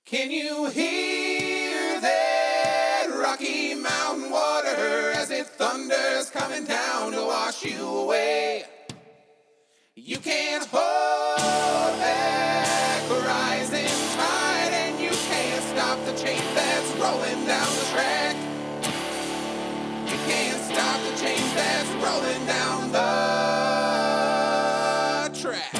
Can you hear that Rocky Mountain water as it thunders coming down to wash you away? You can't hold back a rising tide, and you can't stop the change that's rolling down the track. You can't stop the change that's rolling down the track.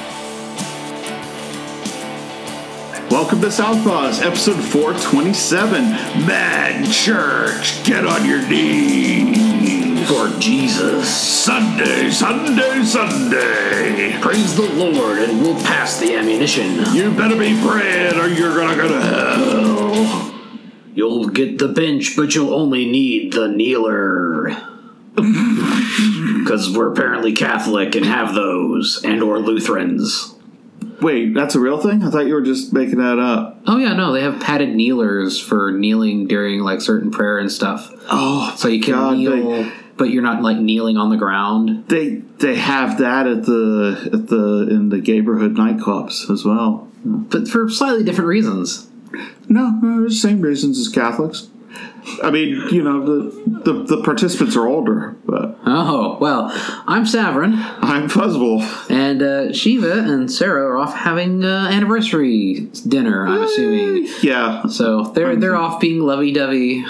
Welcome to Southpaws, episode 427. Mad Church, get on your knees for Jesus. Sunday, Sunday, Sunday. Praise the Lord, and we'll pass the ammunition. You better be praying, or you're gonna go to hell. You'll get the bench, but you'll only need the kneeler. Because we're apparently Catholic and have those, and or Lutherans. Wait, that's a real thing? I thought you were just making that up. Oh, yeah, no, they have padded kneelers for kneeling during, like, certain prayer and stuff. Oh, so you can kneel, but you're not, like, kneeling on the ground. They have that in the neighborhood nightclubs as well. But for slightly different reasons. No, the same reasons as Catholics. I mean, you know, the participants are older, but... Oh, well, I'm Savrin. I'm Fuzzball. And Shiva and Sarah are off having anniversary dinner, I'm assuming. Yeah. So they're off being lovey-dovey,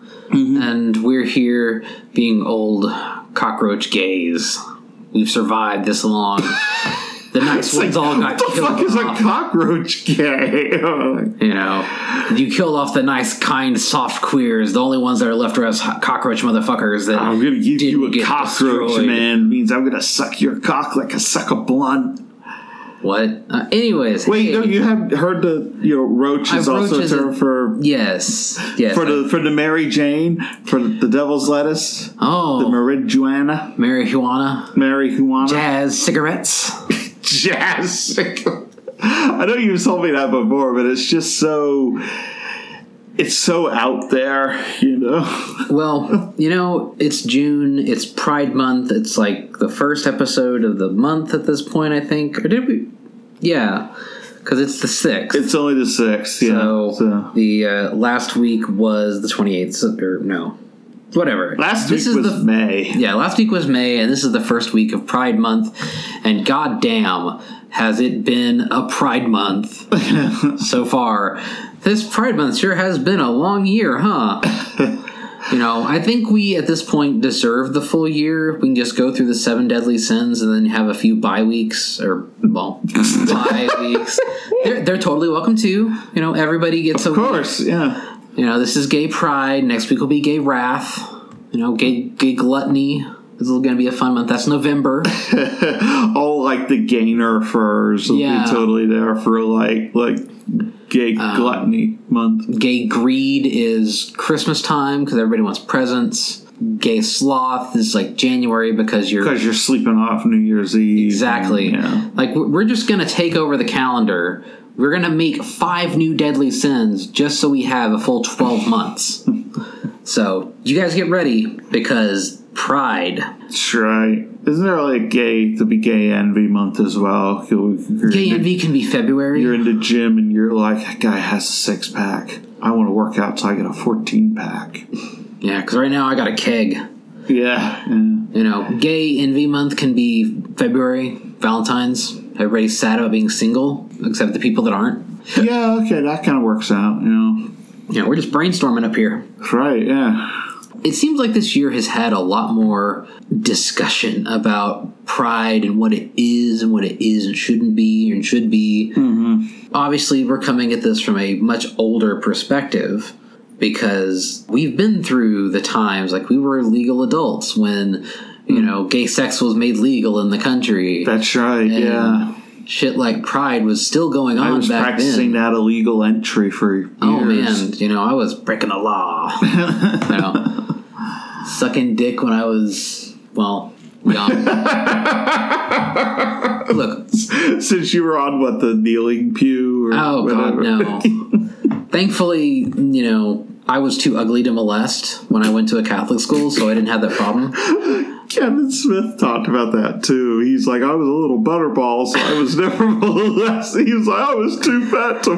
and we're here being old cockroach gays. We've survived this long. The nice ones all got killed off. What the fuck is a cockroach gay? You know, you killed off the nice, kind, soft queers. The only ones that are left are us cockroach motherfuckers that I'm going to give you a cockroach, destroyed. Man. Means I'm going to suck your cock like I suck a blunt. What? Anyways. Wait, no, you have heard roach is also a term for... Yes. For the Mary Jane, for the devil's lettuce. Oh. The marijuana. Marijuana. Jazz cigarettes. Jazz. I know you've told me that before, but it's just so... It's so out there, you know? Well, you know, it's June. It's Pride Month. It's like the first episode of the month at this point, I think. Or did we? Yeah, because it's the 6th. It's only the 6th, yeah. So the last week was the 28th, or no. Whatever. Last week was May. Yeah, last week was May, and this is the first week of Pride Month. And goddamn, has it been a Pride Month so far. This Pride Month sure has been a long year, huh? You know, I think we, at this point, deserve the full year. We can just go through the 7 deadly sins and then have a few bye weeks, or, well, bye weeks. They're totally welcome, too. You know, everybody gets a week. Of course, yeah. You know, this is Gay Pride. Next week will be Gay Wrath. You know, Gay Gluttony. This is going to be a fun month. That's November. All, like, the gainer furs will be totally there for, like Gay Gluttony month. Gay Greed is Christmas time because everybody wants presents. Gay Sloth is like January because you're sleeping off New Year's Eve. Exactly. Like, we're just going to take over the calendar. We're going to make 5 new deadly sins just so we have a full 12 months. So you guys get ready because Pride. That's right. Isn't there like gay envy month as well? Gay envy can be February. You're in the gym and you're like, that guy has a 6-pack. I want to work out till I get a 14-pack. Yeah, because right now I got a keg. Yeah. You know, gay envy month can be February, Valentine's. Everybody's sad about being single, except the people that aren't. Yeah, okay, that kind of works out, you know. Yeah, we're just brainstorming up here. That's right, yeah. It seems like this year has had a lot more discussion about pride and what it is and shouldn't be and should be. Mm-hmm. Obviously, we're coming at this from a much older perspective because we've been through the times, like we were legal adults when, you know, gay sex was made legal in the country. That's right, yeah. Shit like Pride was still going on back then. I was practicing that illegal entry for years. Oh, man. You know, I was breaking the law. You know, sucking dick when I was, well, young. Look. Since you were on, the kneeling pew? Or whatever. God, no. Thankfully, you know, I was too ugly to molest when I went to a Catholic school, so I didn't have that problem. Kevin Smith talked about that, too. he's like, I was a little butterball, so I was never molested. He was like, I was too fat to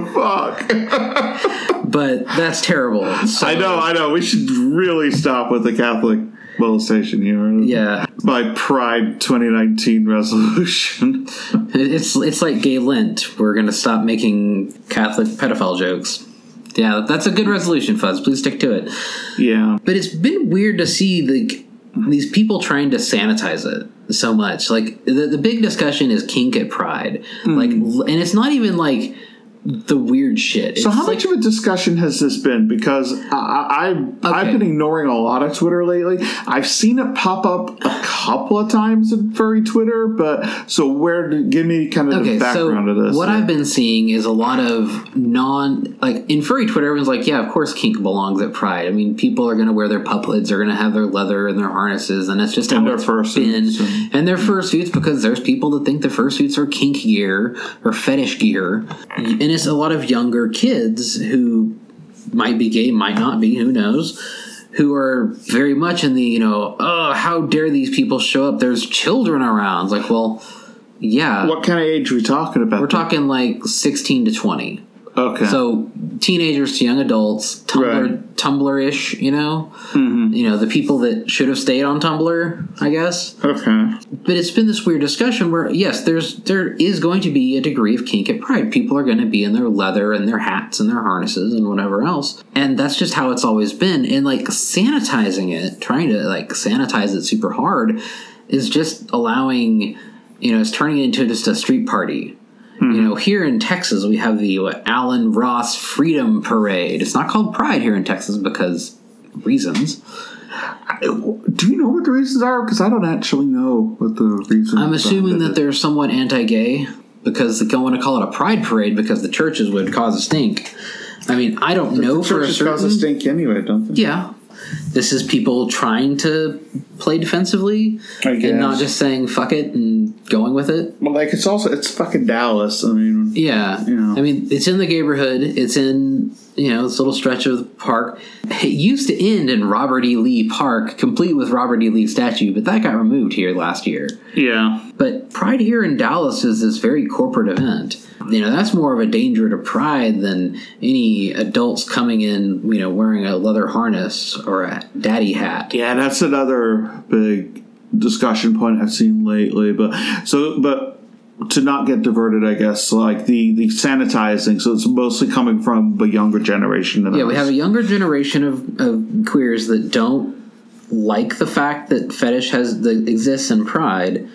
fuck. But that's terrible. So, I know. We should really stop with the Catholic molestation here. Yeah. My Pride 2019 resolution. It's like gay Lent. We're going to stop making Catholic pedophile jokes. Yeah, that's a good resolution, Fuzz. Please stick to it. Yeah. But it's been weird to see these people trying to sanitize it so much. Like, the big discussion is kink at Pride. Like, and it's not even like the weird shit. So how much of a discussion has this been? Because I've been ignoring a lot of Twitter lately. I've seen it pop up a couple of times in furry Twitter, but so give me kind of the background of this. What I've been seeing is a lot of in furry Twitter, everyone's like, yeah, of course kink belongs at Pride. I mean, people are going to wear their puplets, they're going to have their leather and their harnesses, and that's just how it's been. And their fursuits, because there's people that think the fursuits are kink gear or fetish gear. And it's a lot of younger kids who might be gay, might not be, who knows, who are very much in the, oh, how dare these people show up? There's children around. It's like, well, yeah. What kind of age are we talking about? We're talking like 16 to 20. Okay. So teenagers to young adults, Tumblr-ish, the people that should have stayed on Tumblr, I guess. Okay. But it's been this weird discussion where, yes, there is going to be a degree of kink at Pride. People are going to be in their leather and their hats and their harnesses and whatever else. And that's just how it's always been. And sanitizing it, trying to sanitize it super hard is just allowing, it's turning it into just a street party. Here in Texas, we have the Alan Ross Freedom Parade. It's not called Pride here in Texas because reasons. Do you know what the reasons are? Because I don't actually know what the reasons are. I'm assuming that they're somewhat anti-gay because they don't want to call it a Pride Parade because the churches would cause a stink. I mean, I don't know for a certain... Churches cause a stink anyway, don't they? Yeah. This is people trying to play defensively and not just saying fuck it and going with it. Well, it's fucking Dallas. I mean, yeah. I mean, it's in the neighborhood. It's in, this little stretch of the park. It used to end in Robert E. Lee Park, complete with Robert E. Lee statue, but that got removed here last year. Yeah. But Pride here in Dallas is this very corporate event. That's more of a danger to Pride than any adults coming in, wearing a leather harness or a daddy hat. Yeah, that's another big discussion point I've seen lately. But to not get diverted, I guess, like the sanitizing, so it's mostly coming from the younger generation. Yeah, we have a younger generation of queers that don't like the fact that fetish exists in Pride,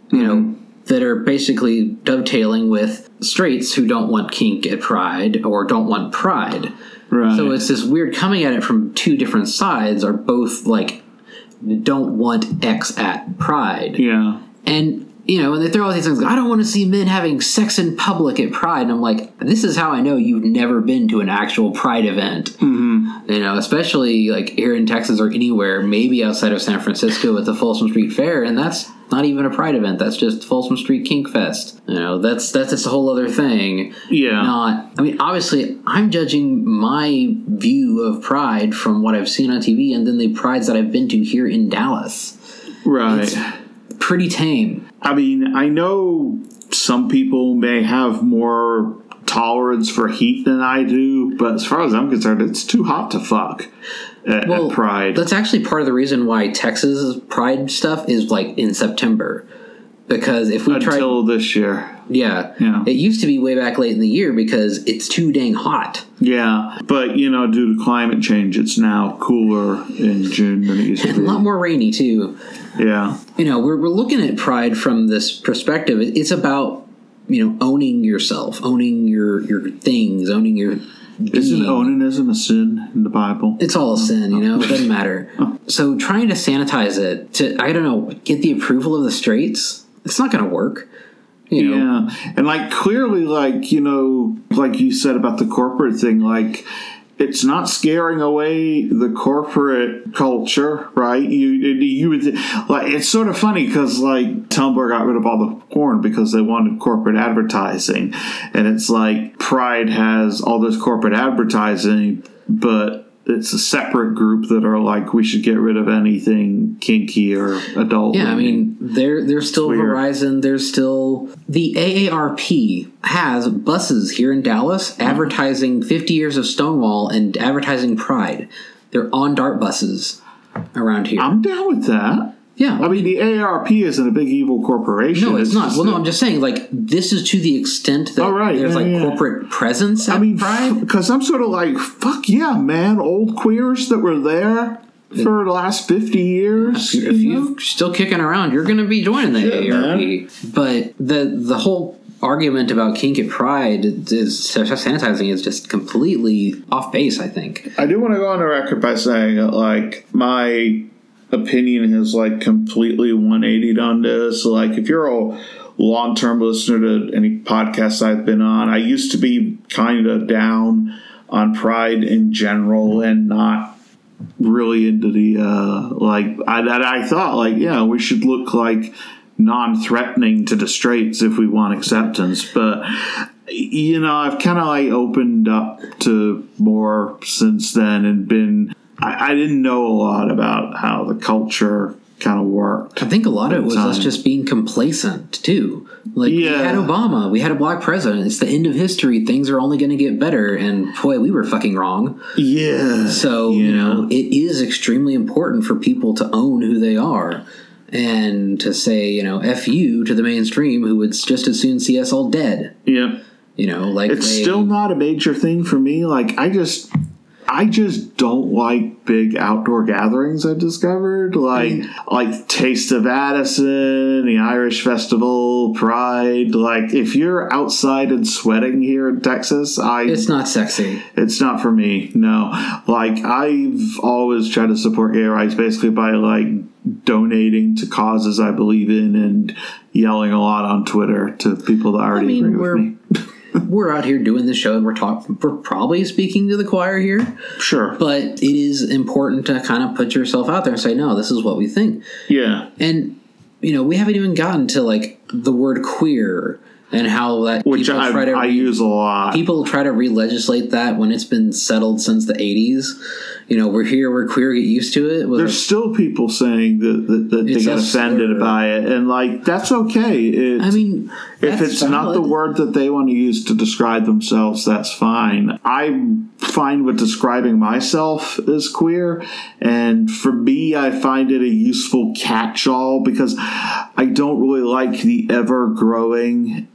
that are basically dovetailing with straights who don't want kink at Pride or don't want Pride. Right. So it's this weird coming at it from two different sides, are both don't want X at Pride. Yeah. And, and they throw all these things, I don't want to see men having sex in public at Pride. And I'm like, this is how I know you've never been to an actual Pride event. Mm-hmm. Especially here in Texas or anywhere, maybe outside of San Francisco at the Folsom Street Fair. And that's not even a Pride event. That's just Folsom Street Kink Fest. That's just a whole other thing. Yeah. Obviously, I'm judging my view of Pride from what I've seen on TV and then the Prides that I've been to here in Dallas. Right. It's pretty tame. I mean, I know some people may have more tolerance for heat than I do, but as far as I'm concerned, it's too hot to fuck at Pride. That's actually part of the reason why Texas Pride stuff is in September. Because if we Until this year. Yeah. It used to be way back late in the year because it's too dang hot. Yeah. But, due to climate change, it's now cooler in June than it used to be. And a lot more rainy, too. Yeah. We're looking at Pride from this perspective. It's about, owning yourself, owning your things, owning your being. Isn't a sin in the Bible? It's all a sin, it doesn't matter. So trying to sanitize it to, get the approval of the straights, it's not going to work. Yeah. And clearly, like you said about the corporate thing, it's not scaring away the corporate culture, right? You would it's sort of funny because Tumblr got rid of all the porn because they wanted corporate advertising, and it's Pride has all this corporate advertising, but it's a separate group that are like, we should get rid of anything kinky or adult. Yeah, I mean, there's still weird. Verizon. There's still the AARP has buses here in Dallas advertising 50 years of Stonewall and advertising Pride. They're on DART buses around here. I'm down with that. Yeah. I mean, the AARP isn't a big evil corporation. No, it's not. just Well, no, a- I'm just saying, like, this is to the extent that there's, corporate presence at Pride. because I'm sort of like, fuck yeah, man. Old queers that were there for the last 50 years. If you're still kicking around, you're going to be joining the AARP. But the whole argument about kink at Pride is sanitizing is just completely off base, I think. I do want to go on the record by saying that, like, my opinion has, like, completely 180'd on this. Like, if you're a long-term listener to any podcasts I've been on, I used to be kind of down on Pride in general and not really into the, I thought, like, yeah, we should look, like, non-threatening to the straights if we want acceptance. But, you know, I've kind of, like, opened up to more since then and been... I didn't know a lot about how the culture kind of worked. I think a lot of it was us just being complacent, too. Like, we had Obama. We had a black president. It's the end of history. Things are only going to get better. And, boy, we were fucking wrong. Yeah. So, you know, it is extremely important for people to own who they are. And to say, you know, F you to the mainstream who would just as soon see us all dead. Yeah. You know, like... It's still not a major thing for me. Like, I just don't like big outdoor gatherings, I've discovered. Like Taste of Addison, the Irish Festival, Pride. Like, if you're outside and sweating here in Texas, it's not sexy. It's not for me, no. Like, I've always tried to support gay rights basically by, like, donating to causes I believe in and yelling a lot on Twitter to people that already agree with me. We're out here doing the show and we're probably speaking to the choir here. Sure. But it is important to kind of put yourself out there and say, no, this is what we think. Yeah. And, you know, we haven't even gotten to, like, the word queer and how that... Which I use a lot. People try to re-legislate that when it's been settled since the 80s. You know, we're queer, get used to it. There's still people saying that they get offended by it, and, like, that's okay. If it's valid. Not the word that they want to use to describe themselves, that's fine. I'm fine with describing myself as queer, and for me, I find it a useful catch-all because I don't really like the ever-growing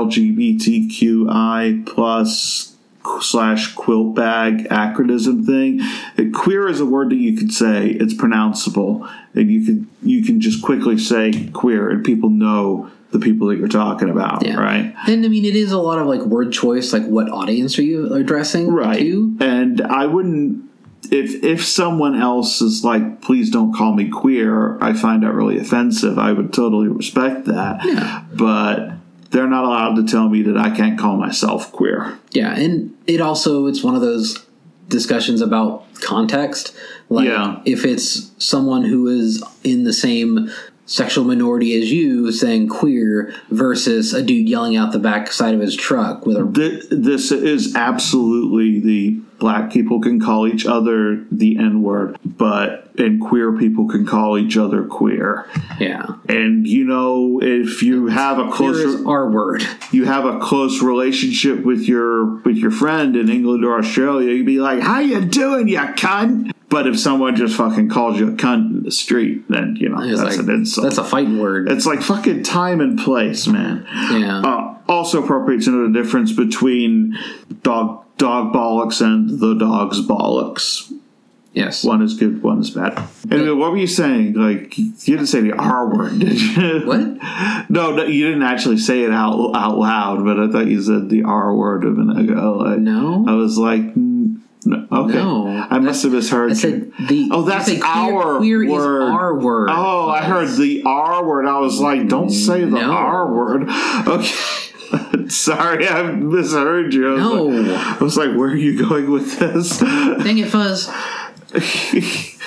LGBTQI plus /quilt bag acronym thing. Queer is a word that you could say, it's pronounceable, and you can just quickly say queer and people know the people that you're talking about, right? And I mean, it is a lot of, like, word choice, like, what audience are you addressing to? And I wouldn't, if someone else is like, please don't call me queer, I find that really offensive. I would totally respect that. But they're not allowed to tell me that I can't call myself queer. Yeah, and it's one of those discussions about context. Like, if it's someone who is in the same sexual minority as you saying queer versus a dude yelling out the back side of his truck with a... This is absolutely the black people can call each other the N-word, and queer people can call each other queer. Yeah. And, you know, if you have a close... R-word. You have a close relationship with your friend in England or Australia, you'd be like, how you doing, you cunt? But if someone just fucking calls you a cunt in the street, then, you know, that's an insult. That's a fighting word. It's like fucking time and place, man. Yeah. Also appropriate to know the difference between dog bollocks and the dog's bollocks. Yes. One is good, one is bad. Anyway, what were you saying? Like, you didn't say the R word, did you? What? No, you didn't actually say it out loud, but I thought you said the R word a minute ago. Like, no. I was like... Okay. No. I must have misheard. I said that's our queer word. Is our word. Oh, I heard the R word. I was like, don't say the R word. Okay. Sorry, I misheard you. I was like, where are you going with this? Dang it, Fuzz.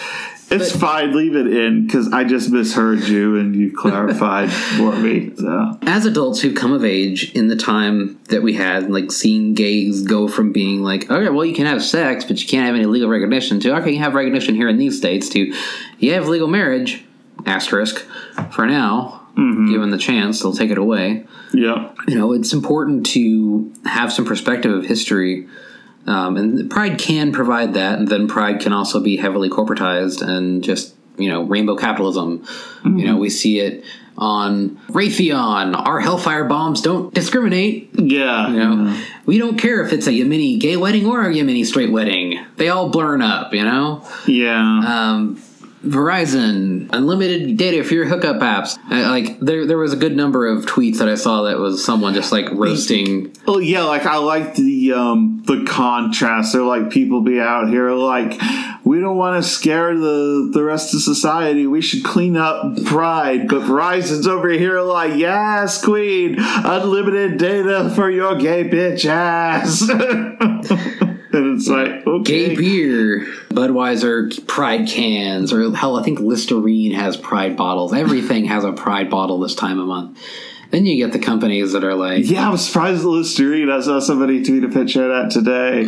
It's fine. Leave it in because I just misheard you and you clarified for me. So. As adults who've come of age in the time that we had, like seeing gays go from being like, okay, well, you can have sex, but you can't have any legal recognition, to, okay, you have recognition here in these states, to, you have legal marriage, asterisk, for now, given the chance, they'll take it away. Yeah. You know, it's important to have some perspective of history. And Pride can provide that, and then Pride can also be heavily corporatized and just, you know, rainbow capitalism. You know, we see it on Raytheon. Our Hellfire bombs don't discriminate. Yeah. You know, we don't care if it's a Yemeni gay wedding or a Yemeni straight wedding. They all blurn up, you know? Yeah. Verizon, unlimited data for your hookup apps. Like there was a good number of tweets that I saw that was someone just like roasting. Oh yeah, like I like the contrast. They're like, people be out here like, we don't want to scare the rest of society. We should clean up Pride. But Verizon's over here like, yes, queen, unlimited data for your gay bitch ass. And it's like, okay. Gay beer, Budweiser Pride cans, or hell, I think Listerine has Pride bottles. Everything has a Pride bottle this time of month. Then you get the companies that are like... Yeah, I was surprised at Listerine. I saw somebody tweet a picture of that today.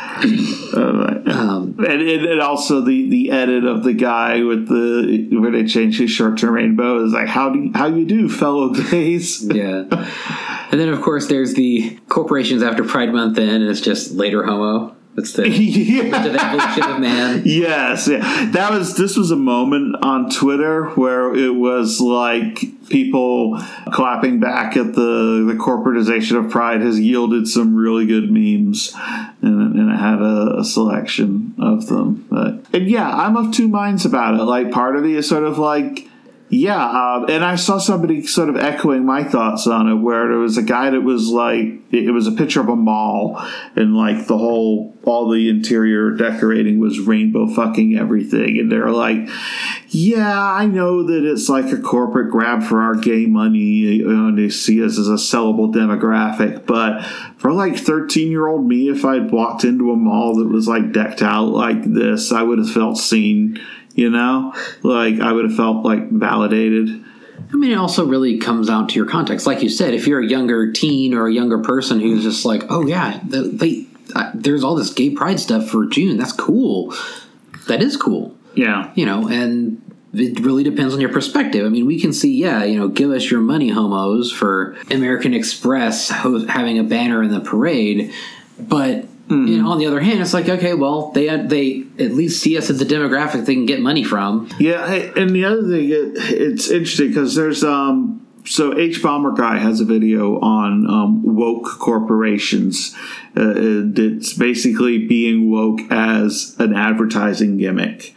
And also the edit of the guy with where they changed his shirt to rainbow is like, how you do, fellow gays? Yeah. And then, of course, there's the corporations after Pride Month in, and it's just later homo. It's the evolution of man. Yes, yeah. This was a moment on Twitter where it was like people clapping back at the corporatization of Pride has yielded some really good memes, and I had a selection of them. And yeah, I'm of two minds about it. Like, part of me is sort of like, yeah, and I saw somebody sort of echoing my thoughts on it, where there was a guy that was like, it was a picture of a mall, and like all the interior decorating was rainbow fucking everything, and they're like, yeah, I know that it's like a corporate grab for our gay money, and they see us as a sellable demographic, but for like 13-year-old me, if I'd walked into a mall that was like decked out like this, I would have felt seen. You know, like I would have felt like validated. I mean, it also really comes down to your context. Like you said, if you're a younger teen or a younger person who's just like, oh yeah, there's all this gay pride stuff for June. That's cool. That is cool. Yeah. You know, and it really depends on your perspective. I mean, we can see, yeah, you know, give us your money, homos, for American Express having a banner in the parade, but... You know, on the other hand, it's like, okay, well, they at least see us as the demographic they can get money from. Yeah, and the other thing, it's interesting because there's so H Bomber Guy has a video on woke corporations. It's basically being woke as an advertising gimmick.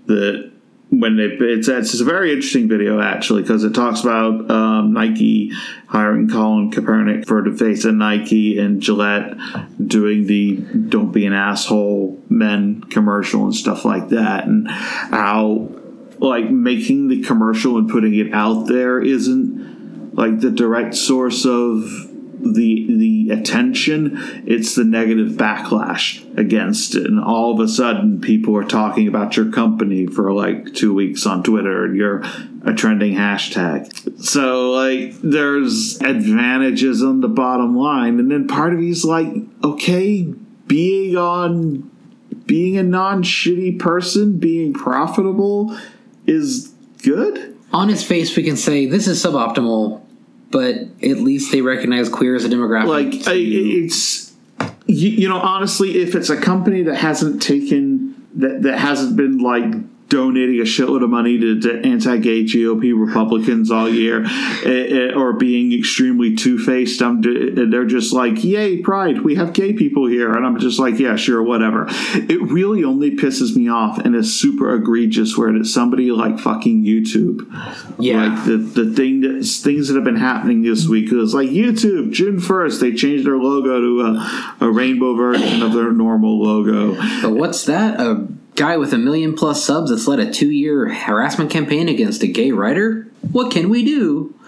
It's a very interesting video, actually, because it talks about Nike hiring Colin Kaepernick for the face of Nike, and Gillette doing the "Don't Be an Asshole" men commercial and stuff like that, and how like making the commercial and putting it out there isn't like the direct source of the attention, it's the negative backlash against it, and all of a sudden people are talking about your company for like 2 weeks on Twitter, and you're a trending hashtag. So like there's advantages on the bottom line, and then part of me is like, okay, being a non-shitty person, being profitable is good. On its face, we can say this is suboptimal, but at least they recognize queer as a demographic. Like, it's, you know, honestly, if it's a company that hasn't been, like, donating a shitload of money to anti-gay GOP Republicans all year, or being extremely two-faced, they're just like, yay, Pride, we have gay people here. And I'm just like, yeah, sure, whatever. It really only pisses me off and is super egregious where it's somebody like fucking YouTube. Yeah. Like things that have been happening this week is like YouTube, June 1st, they changed their logo to a rainbow version of their normal logo. But what's that? A guy with 1 million+ subs that's led a 2-year harassment campaign against a gay writer? What can we do?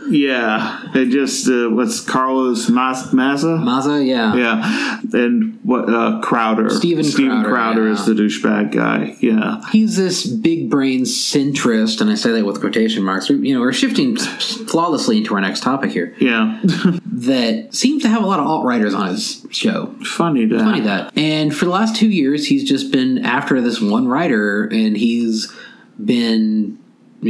Yeah, it just what's Carlos Maza? Maza, yeah. Yeah, and what Crowder? Steven Crowder yeah. is the douchebag guy. Yeah, he's this big brain centrist, and I say that with quotation marks. We're shifting flawlessly into our next topic here. Yeah, that seems to have a lot of alt-writers on his show. Funny that. And for the last 2 years, he's just been after this one writer, and he's been.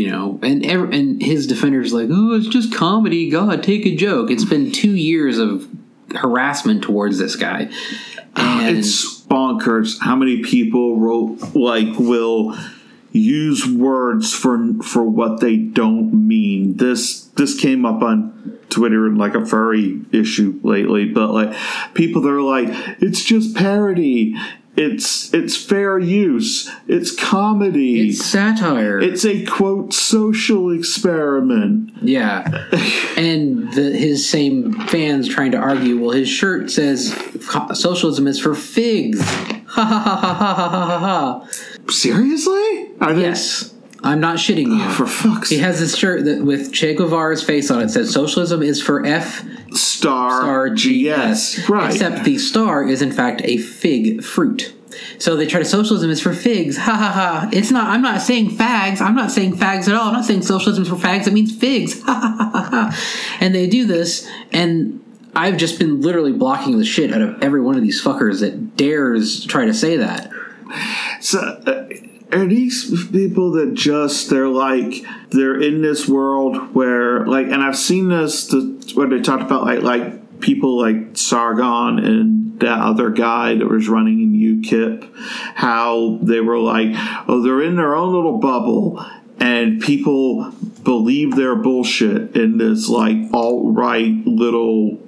And his defender's like, oh, it's just comedy. God, take a joke. It's been 2 years of harassment towards this guy. And it's bonkers how many people will use words for what they don't mean. This came up on Twitter in like a furry issue lately, but like people that are like, it's just parody. It's fair use. It's comedy. It's satire. It's a, quote, social experiment. Yeah. And his same fans trying to argue, well, his shirt says socialism is for figs. Ha ha ha ha ha ha ha ha. Seriously? Yes. I'm not shitting you. Oh, for fuck's sake. He has this shirt that with Che Guevara's face on it says socialism is for F star GS. Right. Except the star is in fact a fig fruit. So they try to socialism is for figs. Ha ha ha. It's not. I'm not saying fags. I'm not saying fags at all. I'm not saying socialism is for fags. It means figs. Ha ha ha ha. And they do this, and I've just been literally blocking the shit out of every one of these fuckers that dares try to say that. So are these people that they're in this world where like, and I've seen this where they talked about like people like Sargon and that other guy that was running in UKIP, how they were like, oh, they're in their own little bubble and people believe their bullshit in this like alt-right little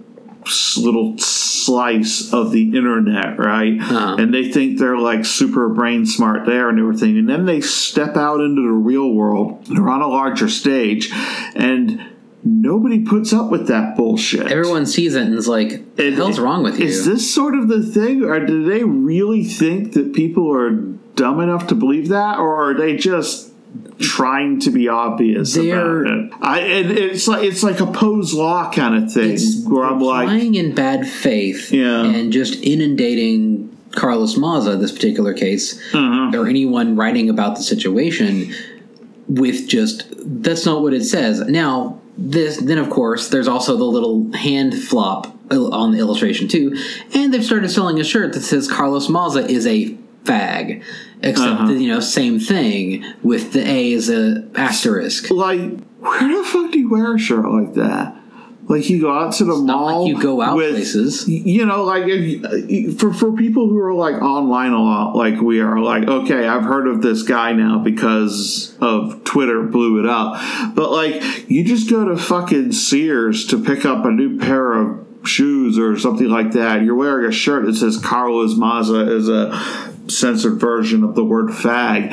slice of the internet, right? Uh-huh. And they think they're like super brain smart there and everything, and then they step out into the real world. They're on a larger stage, and nobody puts up with that bullshit. Everyone sees it and is like, what the hell's wrong with you? Is this sort of the thing, or do they really think that people are dumb enough to believe that, or are they just trying to be obvious about it? And it's like a Poe's Law kind of thing, where I'm like lying in bad faith, and just inundating Carlos Maza, this particular case, or anyone writing about the situation with just that's not what it says. Now, then of course there's also the little hand flop on the illustration too, and they've started selling a shirt that says Carlos Maza is a fag. Except that, same thing with the A as a asterisk. Like, where the fuck do you wear a shirt like that? Like, you go out to the mall. Not like you go out places. Like, for people who are, like, online a lot, like we are, like, okay, I've heard of this guy now because of Twitter blew it up. But, like, you just go to fucking Sears to pick up a new pair of shoes or something like that. You're wearing a shirt that says Carlos Maza is a censored version of the word fag.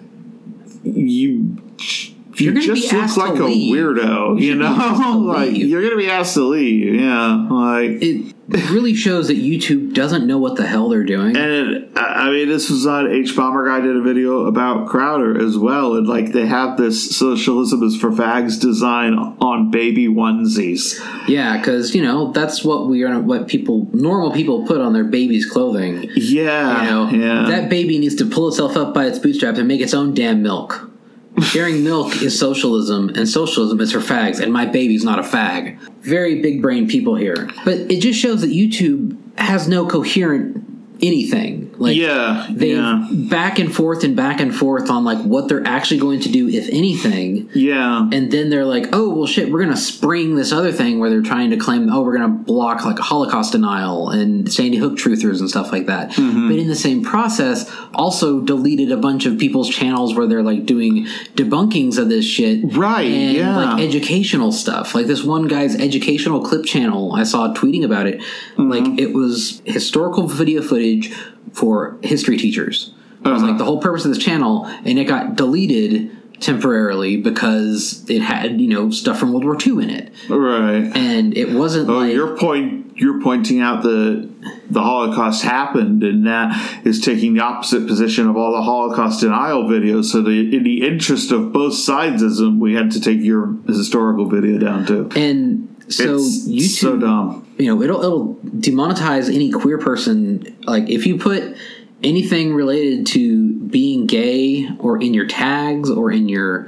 You just look like a weirdo, like you're gonna be asked to leave. Like it really shows that YouTube doesn't know what the hell they're doing. And this was on H Bomber Guy did a video about Crowder as well, and like they have this socialism is for fags design on baby onesies. Yeah, because that's what normal people put on their baby's clothing. Yeah, that baby needs to pull itself up by its bootstraps and make its own damn milk. Sharing milk is socialism, and socialism is for fags, and my baby's not a fag. Very big brain people here. But it just shows that YouTube has no coherent anything. Like, back and forth on like what they're actually going to do, if anything. Yeah. And then they're like, oh, well, shit, we're going to spring this other thing where they're trying to claim, oh, we're going to block like Holocaust denial and Sandy Hook truthers and stuff like that. Mm-hmm. But in the same process, also deleted a bunch of people's channels where they're like doing debunkings of this shit. Right. And like educational stuff. Like this one guy's educational clip channel, I saw tweeting about it. Mm-hmm. Like it was historical video footage for history teachers. It was like the whole purpose of this channel, and it got deleted temporarily because it had, stuff from World War II in it. Right. And it wasn't your point you're pointing out that the Holocaust happened, and that is taking the opposite position of all the Holocaust denial videos. So in the interest of both sidesism, we had to take your historical video down too. And so it's YouTube, so dumb. It'll demonetize any queer person. Like if you put anything related to being gay or in your tags or in your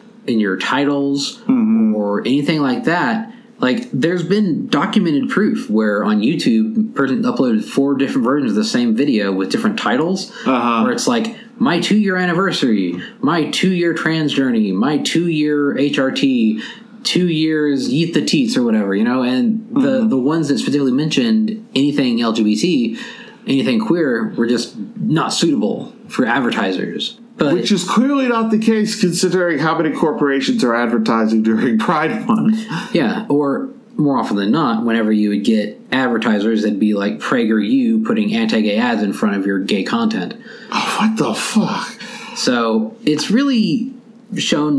titles or anything like that. Like, there's been documented proof where on YouTube, a person uploaded 4 different versions of the same video with different titles, where it's like, my 2-year anniversary, my 2-year trans journey, my 2-year HRT, 2 years Yeet the Teats or whatever, and the ones that specifically mentioned anything LGBT, anything queer, were just not suitable for advertisers. But, which is clearly not the case considering how many corporations are advertising during Pride Month. Yeah, or more often than not, whenever you would get advertisers, it'd be like PragerU putting anti-gay ads in front of your gay content. Oh, what the fuck? So it's really shown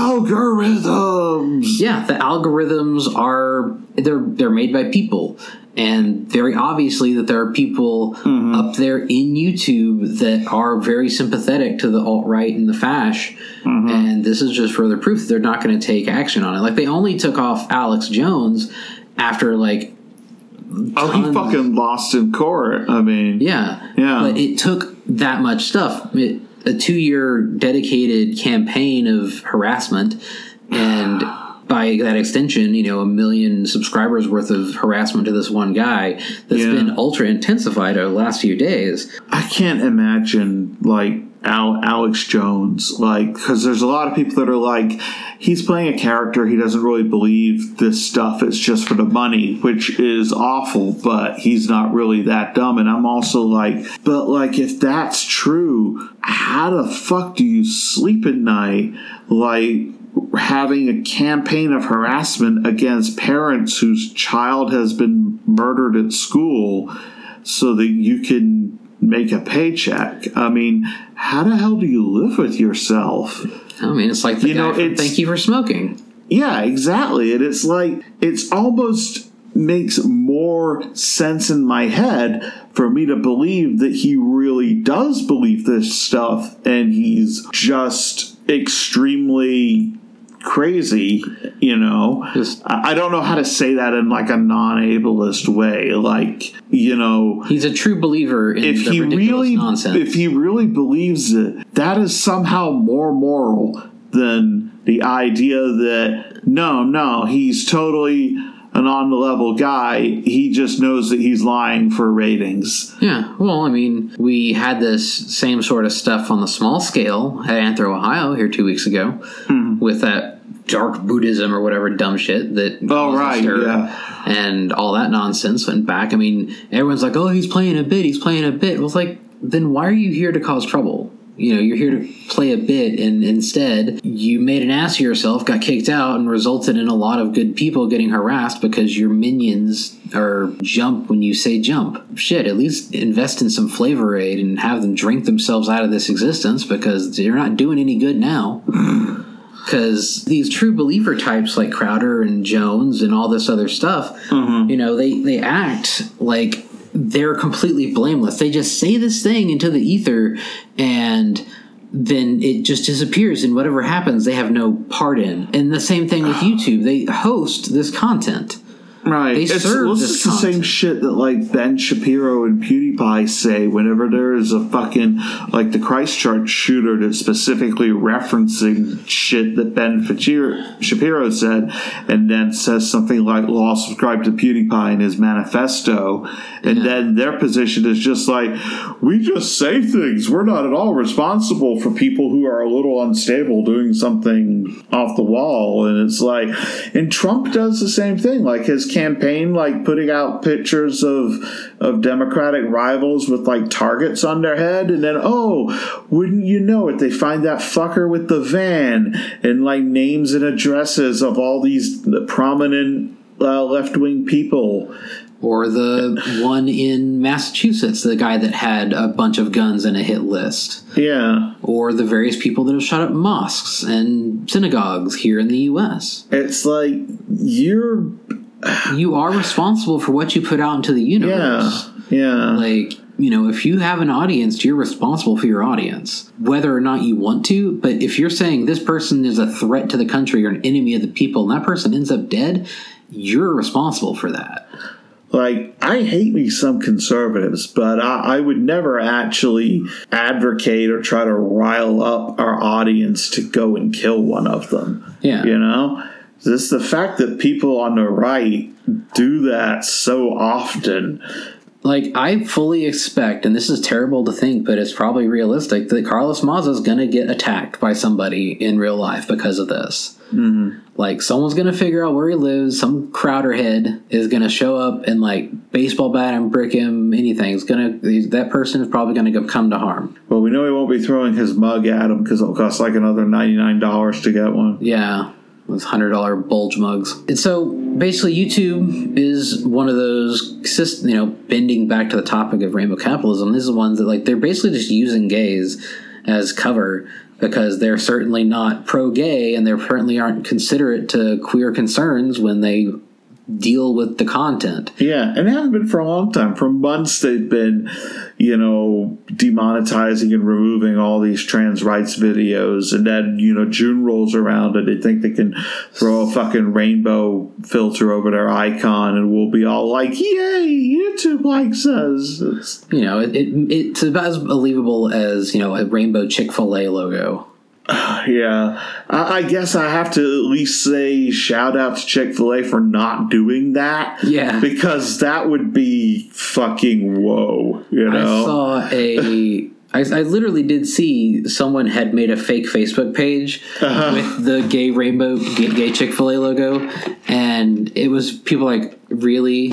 algorithms. Yeah, the algorithms they're made by people. And very obviously that there are people up there in YouTube that are very sympathetic to the alt-right and the fash. And this is just further proof that they're not going to take action on it. Like, they only took off Alex Jones after, like... he fucking lost in court. I mean... Yeah. But it took that much stuff. A 2-year dedicated campaign of harassment and... by that extension, 1 million subscribers worth of harassment to this one guy that's been ultra intensified over the last few days. I can't imagine, like, Alex Jones, like, because there's a lot of people that are like, he's playing a character, he doesn't really believe this stuff, it's just for the money, which is awful, but he's not really that dumb. And I'm also like, but, like, if that's true, how the fuck do you sleep at night, like, having a campaign of harassment against parents whose child has been murdered at school so that you can make a paycheck? I mean, how the hell do you live with yourself? I mean, it's like the guy from Thank You for Smoking. Yeah, exactly. And it's like, it's almost makes more sense in my head for me to believe that he really does believe this stuff and he's just extremely crazy, I don't know how to say that in like a non-ableist way. Like, he's a true believer in the ridiculous nonsense. If he really believes it, that is somehow more moral than the idea that no, he's totally an on-the-level guy. He just knows that he's lying for ratings. Yeah, well, I mean, we had this same sort of stuff on the small scale at Anthro, Ohio here 2 weeks ago with that dark Buddhism or whatever dumb shit that and all that nonsense went back. I mean, everyone's like, oh, he's playing a bit. Well, it's like, then why are you here to cause trouble? You're here to play a bit, and instead you made an ass of yourself, got kicked out, and resulted in a lot of good people getting harassed because your minions are jump when you say jump. Shit, at least invest in some Flavor Aid and have them drink themselves out of this existence, because they're not doing any good now. Because these true believer types like Crowder and Jones and all this other stuff, they act like they're completely blameless. They just say this thing into the ether and then it just disappears, and whatever happens, they have no part in. And the same thing with YouTube. They host this content. Right. They serve this the same shit that, like, Ben Shapiro and PewDiePie say whenever there is a fucking, like, the Christchurch shooter that's specifically referencing shit that Ben Shapiro said, and then says something like, well, I'll subscribe to PewDiePie in his manifesto. And then their position is just like, we just say things. We're not at all responsible for people who are a little unstable doing something off the wall. And it's like, and Trump does the same thing. Like, his campaign, like, putting out pictures of Democratic rivals with, like, targets on their head, and then, oh, wouldn't you know it, they find that fucker with the van, and, like, names and addresses of all these prominent left-wing people. Or the one in Massachusetts, the guy that had a bunch of guns in a hit list. Yeah. Or the various people that have shot up mosques and synagogues here in the U.S. It's like, you're you are responsible for what you put out into the universe. Yeah. Like, you know, if you have an audience, you're responsible for your audience, whether or not you want to. But if you're saying this person is a threat to the country or an enemy of the people, and that person ends up dead, you're responsible for that. Like, I hate me some conservatives, but I would never actually advocate or try to rile up our audience to go and kill one of them. Yeah. You know? Just the fact that people on the right do that so often. Like, I fully expect, and this is terrible to think, but it's probably realistic, that Carlos Maza is going to get attacked by somebody in real life because of this. Mm-hmm. Like, someone's going to figure out where he lives. Some crowderhead is going to show up and, like, baseball bat him, brick him, anything. That person is probably going to come to harm. Well, we know he won't be throwing his mug at him because it'll cost like another $99 to get one. Yeah. With $100 bulge mugs. And so basically YouTube is one of those, you know, bending back to the topic of rainbow capitalism. This is ones that, like, they're basically just using gays as cover because they're certainly not pro-gay and they certainly aren't considerate to queer concerns when they deal with the content. Yeah, and they haven't been for a long time. For months they've been, you know, demonetizing and removing all these trans rights videos, and then, you know, June rolls around and they think they can throw a fucking rainbow filter over their icon and we'll be all like, yay, YouTube likes us. You know, it's about as believable as, you know, a rainbow Chick-fil-A logo. Yeah, I guess I have to at least say shout out to Chick-fil-A for not doing that. Yeah. Because that would be fucking whoa, you know? I literally did see someone had made a fake Facebook page with the gay rainbow, gay Chick-fil-A logo, and it was people like, really?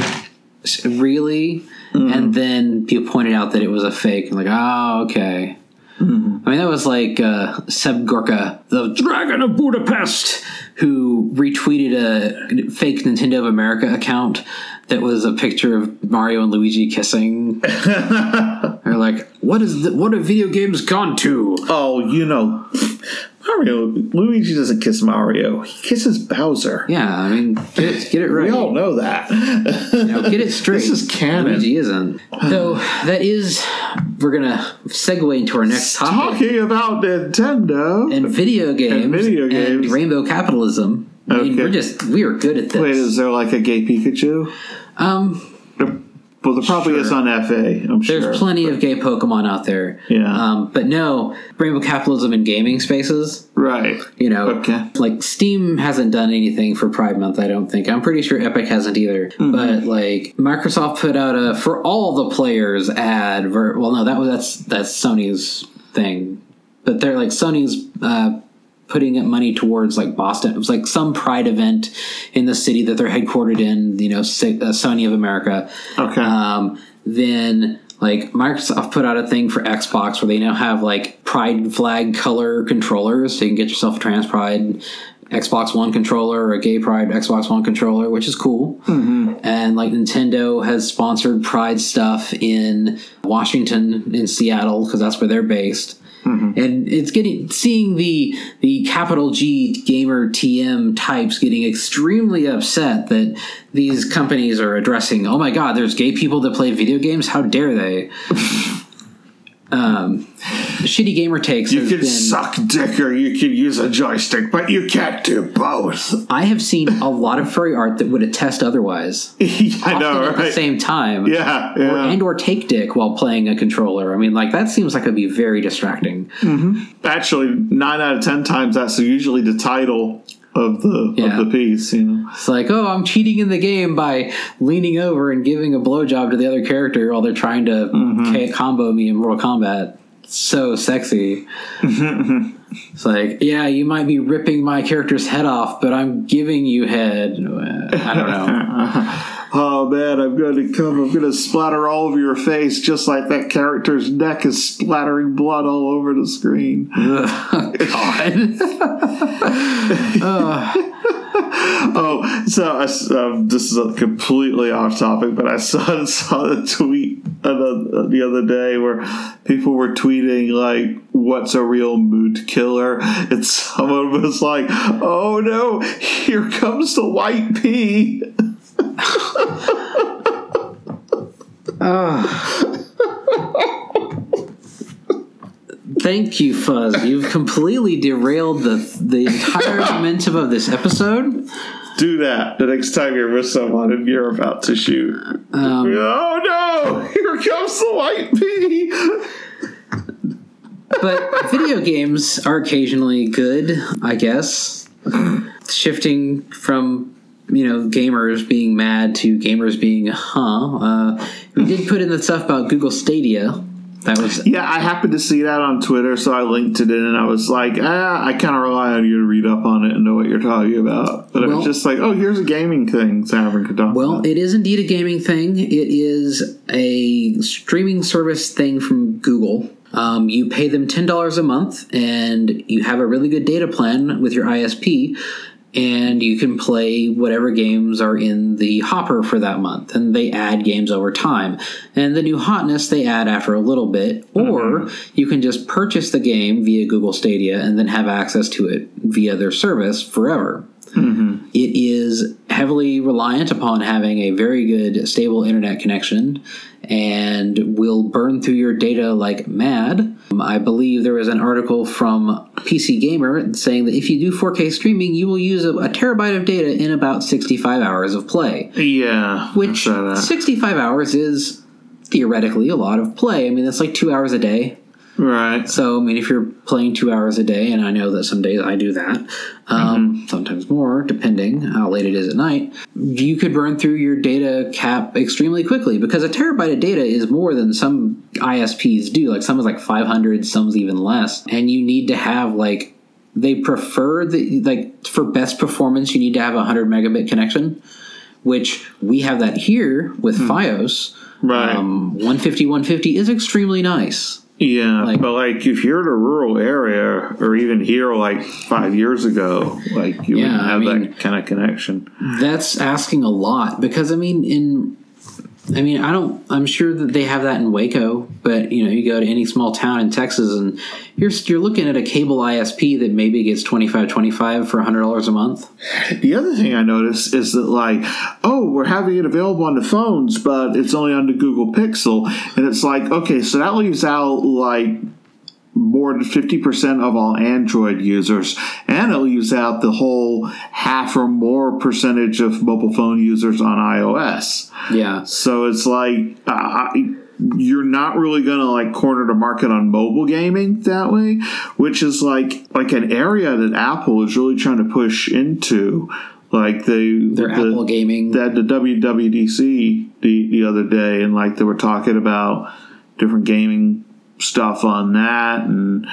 Mm-hmm. And then people pointed out that it was a fake, and like, oh, okay. Mm-hmm. I mean, that was like Seb Gorka, the Dragon of Budapest, who retweeted a fake Nintendo of America account that was a picture of Mario and Luigi kissing. They're like, what have video games gone to? Oh, you know, Luigi doesn't kiss Mario. He kisses Bowser. Yeah, I mean, get it right. We all know that. You know, get it straight. This is canon. Luigi isn't. So we're going to segue into our next topic. Talking about Nintendo. And video games. And rainbow capitalism. I mean, we are good at this. Wait, is there like a gay Pikachu? Well, there probably is on FA, I'm sure. There's plenty of gay Pokemon out there. Yeah. But no, rainbow capitalism in gaming spaces. Right. You know, okay. Like Steam hasn't done anything for Pride Month, I don't think. I'm pretty sure Epic hasn't either. Mm-hmm. But like Microsoft put out a for all the players ad. Well, no, that's Sony's thing. But they're like Sony's putting up money towards like Boston. It was like some Pride event in the city that they're headquartered in, you know, Sony of America. Okay. Then like Microsoft put out a thing for Xbox where they now have like Pride flag color controllers. So you can get yourself a trans Pride Xbox One controller or a gay Pride Xbox One controller, which is cool. Mm-hmm. And like Nintendo has sponsored Pride stuff in Washington, in Seattle, because that's where they're based. Mm-hmm. And it's seeing the capital G gamer TM types getting extremely upset that these companies are addressing, oh my god, there's gay people that play video games? How dare they? Shitty Gamer Takes You can suck dick or you can use a joystick, but you can't do both. I have seen a lot of furry art that would attest otherwise. I know, right? At the same time. Yeah. Or take dick while playing a controller. I mean, like, that seems like it would be very distracting. Mm-hmm. Actually, 9 out of 10 times that's usually the title of the piece, you know. It's like, oh, I'm cheating in the game by leaning over and giving a blowjob to the other character while they're trying to combo me in Mortal Kombat. So sexy. It's like, yeah, you might be ripping my character's head off, but I'm giving you head. I don't know. Oh man, I'm going to splatter all over your face just like that character's neck is splattering blood all over the screen. God. Oh, so this is completely off topic, but I saw the tweet the other day where people were tweeting like, "What's a real mood killer?" And someone was like, "Oh no, here comes the white pea." Thank you, Fuzz. You've completely derailed the entire momentum of this episode. Do that the next time you're with someone and you're about to shoot. Oh no! Here comes the white pea! But video games are occasionally good, I guess. Shifting from, gamers being mad to gamers being, we did put in the stuff about Google Stadia. That was I happened to see that on Twitter, so I linked it in, and I was like, I kind of rely on you to read up on it and know what you're talking about. But it was just like, here's a gaming thing Savin could talk about. Well, it is indeed a gaming thing. It is a streaming service thing from Google. You pay them $10 a month, and you have a really good data plan with your ISP, and you can play whatever games are in the hopper for that month, and they add games over time. And the new hotness they add after a little bit, or you can just purchase the game via Google Stadia and then have access to it via their service forever. Mm-hmm. It is heavily reliant upon having a very good, stable internet connection and will burn through your data like mad. I believe there was an article from PC Gamer saying that if you do 4K streaming, you will use a terabyte of data in about 65 hours of play. Yeah. Which 65 hours is theoretically a lot of play. I mean, that's like 2 hours a day. Right. So, I mean, if you're playing 2 hours a day, and I know that some days I do that, sometimes more, depending how late it is at night, you could burn through your data cap extremely quickly, because a terabyte of data is more than some ISPs do. Like, some is like 500, some's even less. And you need to have, they prefer, for best performance, you need to have a 100 megabit connection, which we have that here with Fios. Right. 150 is extremely nice. Yeah, but if you're in a rural area, or even here 5 years ago, you wouldn't have that kind of connection. That's asking a lot, because I'm sure that they have that in Waco, but you go to any small town in Texas and you're looking at a cable ISP that maybe gets $25 for $100 a month. The other thing I noticed is that we're having it available on the phones, but it's only on the Google Pixel, and it's okay, so that leaves out more than 50% of all Android users, and it leaves out the whole half or more percentage of mobile phone users on iOS. Yeah. So it's you're not really going to corner the market on mobile gaming that way, which is an area that Apple is really trying to push into. Their Apple gaming. The WWDC the other day, and they were talking about different gaming stuff on that, and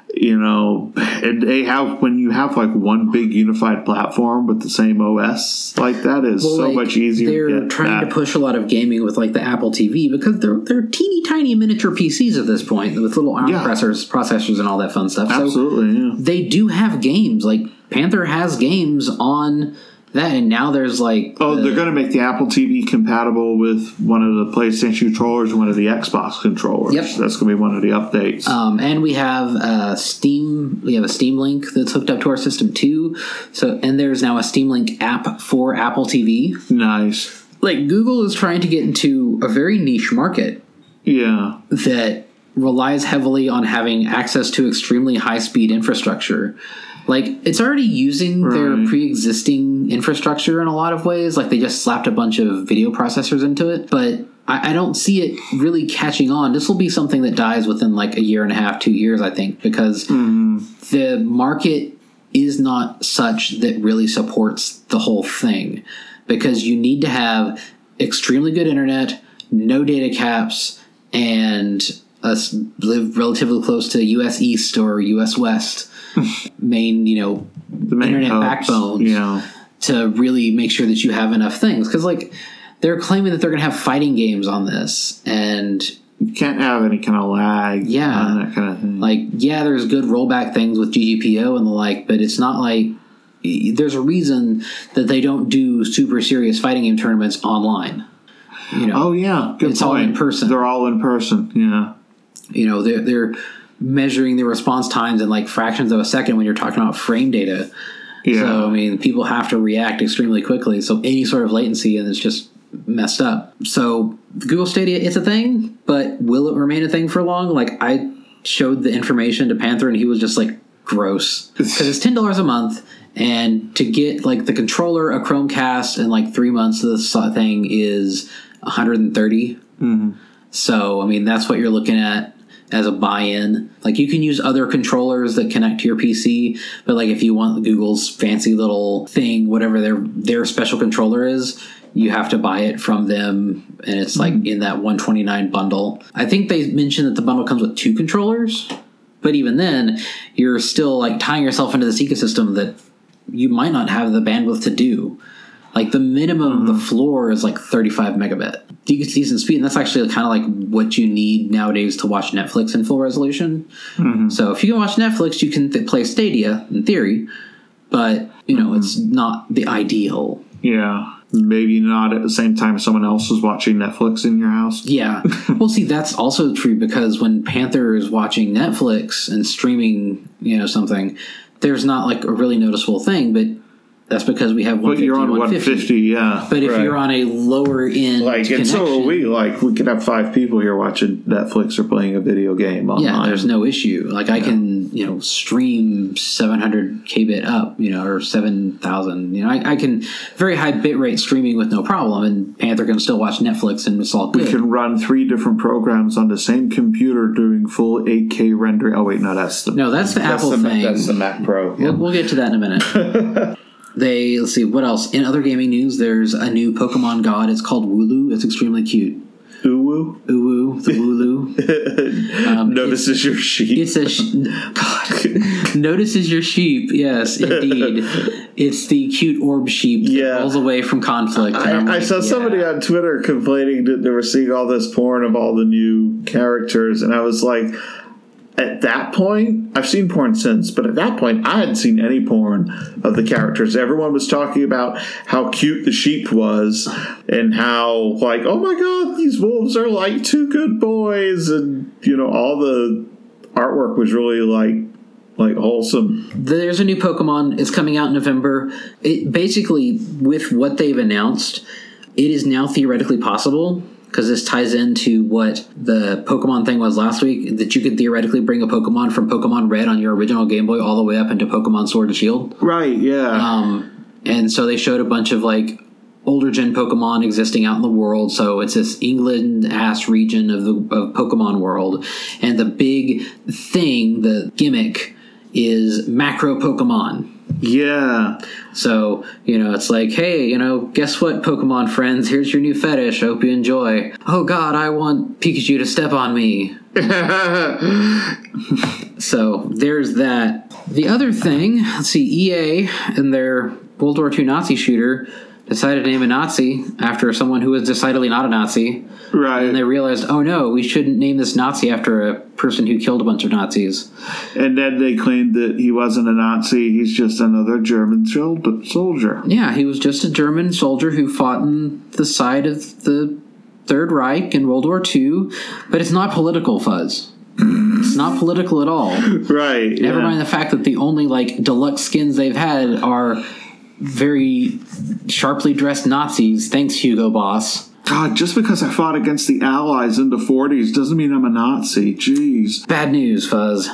and they have, when you have one big unified platform with the same OS, that is so much easier. They're trying to push a lot of gaming with the Apple TV, because they're teeny tiny miniature PCs at this point with little ARM processors and all that fun stuff. Absolutely, so they do have games. Panther has games on that, and now there's they're going to make the Apple TV compatible with one of the PlayStation controllers and one of the Xbox controllers. Yep. That's going to be one of the updates. And we have Steam. We have a Steam Link that's hooked up to our system too. So, and there's now a Steam Link app for Apple TV. Nice. Google is trying to get into a very niche market. Yeah. That relies heavily on having access to extremely high-speed infrastructure. It's already using their pre-existing infrastructure in a lot of ways. They just slapped a bunch of video processors into it. But I don't see it really catching on. This will be something that dies within a year and a half, 2 years, I think, because the market is not such that really supports the whole thing. Because you need to have extremely good internet, no data caps, and live relatively close to US East or US West main, the main internet backbones to really make sure that you have enough things. Because they're claiming that they're going to have fighting games on this, and you can't have any kind of lag on that kind of thing. There's good rollback things with GGPO and the like, but it's not there's a reason that they don't do super serious fighting game tournaments online. Oh yeah, good it's point. All in person. They're all in person. Yeah. They're measuring the response times in fractions of a second when you're talking about frame data. Yeah. So, I mean, people have to react extremely quickly. So any sort of latency, and it's just messed up. So Google Stadia, it's a thing, but will it remain a thing for long? Like, I showed the information to Panther, and he was just like, gross. Because it's $10 a month, and to get like the controller, a Chromecast, and like 3 months of this thing is $130. So, I mean, that's what you're looking at as a buy-in. Like, you can use other controllers that connect to your PC, but like if you want Google's fancy little thing, whatever their special controller is, you have to buy it from them, and it's like in that $129 bundle. I think they mentioned that the bundle comes with 2 controllers, but even then, you're still like tying yourself into this ecosystem that you might not have the bandwidth to do. Like, the minimum, the floor is like 35 megabit. Decent speed, and that's actually kind of like what you need nowadays to watch Netflix in full resolution. So if you can watch Netflix, you can play Stadia, in theory, but, you know, it's not the ideal. Yeah. Maybe not at the same time someone else is watching Netflix in your house. Yeah. Well, see, that's also true, because when Panther is watching Netflix and streaming, you know, something, there's not like a really noticeable thing, but that's because we have 150. But you're on 150, yeah. But if you're on a lower end, like, and so are we. Like, we could have 5 people here watching Netflix or playing a video game online. Yeah, there's no issue. Like, I can, you know, stream 700 kbit up, you know, or 7,000. You know, I can very high bit rate streaming with no problem, and Panther can still watch Netflix, and it's all good. We can run 3 different programs on the same computer doing full 8K rendering. Oh wait, no, that's the Apple thing. That's the Mac Pro. Yeah. We'll get to that in a minute. Let's see, what else? In other gaming news, there's a new Pokemon God. It's called Wooloo. It's extremely cute. Uwu? Uwu, the Wooloo. Notices your sheep. It's God. Notices your sheep. Yes, indeed. It's the cute orb sheep that rolls away from conflict. I saw somebody on Twitter complaining that they were seeing all this porn of all the new characters, and I was like, at that point, I've seen porn since, but at that point, I hadn't seen any porn of the characters. Everyone was talking about how cute the sheep was and how, like, oh my god, these wolves are like 2 good boys. And, you know, all the artwork was really, like wholesome. There's a new Pokemon. It's coming out in November. It basically, with what they've announced, it is now theoretically possible, because this ties into what the Pokemon thing was last week, that you could theoretically bring a Pokemon from Pokemon Red on your original Game Boy all the way up into Pokemon Sword and Shield. Right, yeah. And so they showed a bunch of, like, older gen Pokemon existing out in the world. So it's this England-ass region of Pokemon world. And the big thing, the gimmick, is macro Pokemon. Yeah. So, you know, it's like, hey, you know, guess what, Pokemon friends? Here's your new fetish. I hope you enjoy. Oh, God, I want Pikachu to step on me. So, there's that. The other thing, let's see, EA and their World War II Nazi shooter decided to name a Nazi after someone who was decidedly not a Nazi. Right. And they realized, oh no, we shouldn't name this Nazi after a person who killed a bunch of Nazis. And then they claimed that he wasn't a Nazi, he's just another German soldier. Yeah, he was just a German soldier who fought on the side of the Third Reich in World War II, but it's not political, Fuzz. It's not political at all. Right. Never mind the fact that the only, like, deluxe skins they've had are very sharply dressed Nazis. Thanks, Hugo Boss. God, just because I fought against the Allies in the 40s doesn't mean I'm a Nazi. Jeez. Bad news, Fuzz.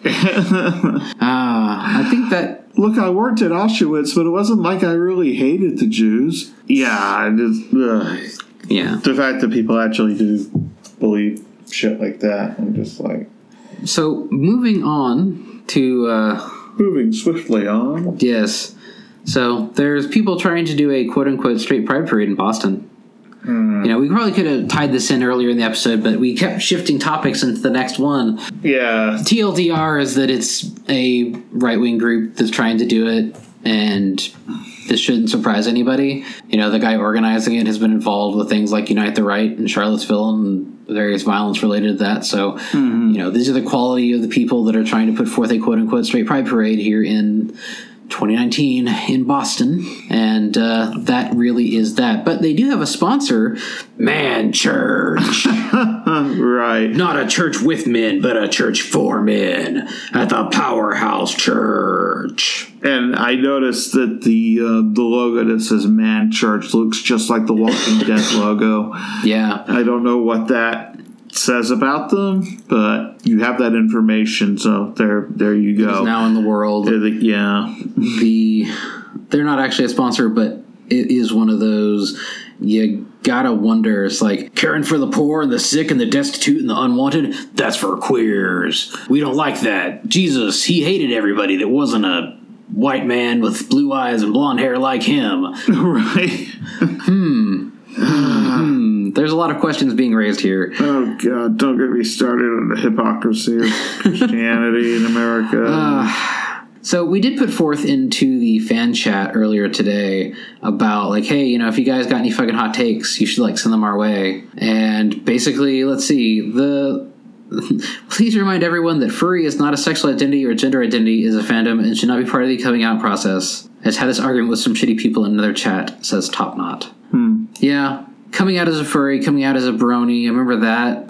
I think that... Look, I worked at Auschwitz, but it wasn't like I really hated the Jews. Yeah, yeah. The fact that people actually do believe shit like that, I'm just like... So, moving on to... Moving swiftly on. Yes. So, there's people trying to do a quote-unquote straight pride parade in Boston. You know, we probably could have tied this in earlier in the episode, but we kept shifting topics into the next one. Yeah. TLDR is that it's a right-wing group that's trying to do it, and this shouldn't surprise anybody. You know, the guy organizing it has been involved with things like Unite the Right in Charlottesville and various violence related to that. So, you know, these are the quality of the people that are trying to put forth a quote-unquote straight pride parade here in 2019 in Boston, and that really is that. But they do have a sponsor, Man Church. Right. Not a church with men, but a church for men at the Powerhouse Church. And I noticed that the logo that says Man Church looks just like the Walking Dead logo. Yeah. I don't know what that says about them, but you have that information, so there you go. It's now in the world. Yeah. They're not actually a sponsor, but it is one of those you gotta wonder. It's like caring for the poor and the sick and the destitute and the unwanted. That's for queers. We don't like that. Jesus, he hated everybody that wasn't a white man with blue eyes and blonde hair like him. Right. There's a lot of questions being raised here. Oh, God, don't get me started on the hypocrisy of Christianity in America. So we did put forth into the fan chat earlier today about, like, hey, if you guys got any fucking hot takes, you should, send them our way. And basically, let's see, please remind everyone that furry is not a sexual identity or gender identity, is a fandom, and should not be part of the coming out process. I just had this argument with some shitty people in another chat, says Top Knot. Yeah. Coming out as a furry, coming out as a brony, I remember that.